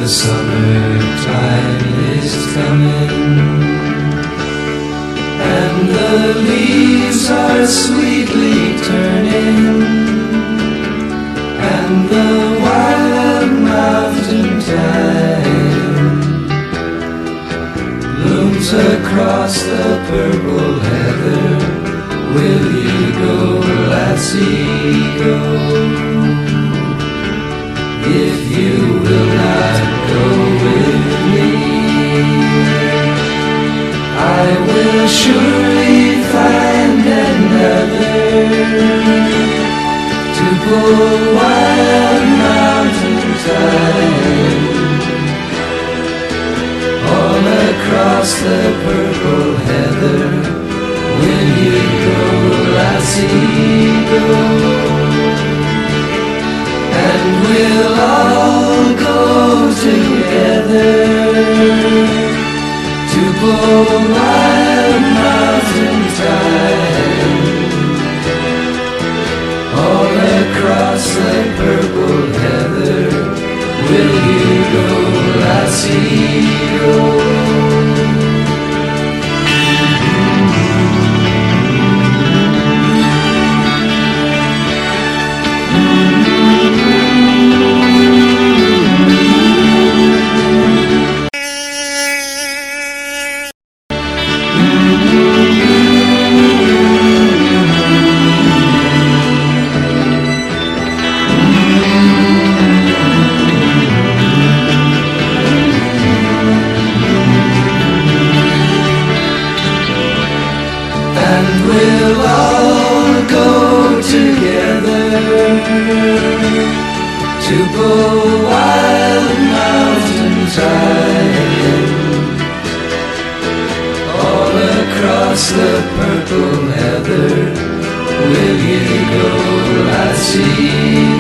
the summertime is coming, and the leaves are sweetly turning, and the wild mountain thyme blooms across the purple heather. Will you go, lassie, go? If you will not go with me, I will surely find another to pull wild mountain thyme all across the purple heather. Will you go, lassie, go? And we'll all go together to pull wild mountain thyme all across the purple heather. Will you go, lassie, go? We'll all go together to pull wild mountain thyme all across the purple heather. Will you go, lassie?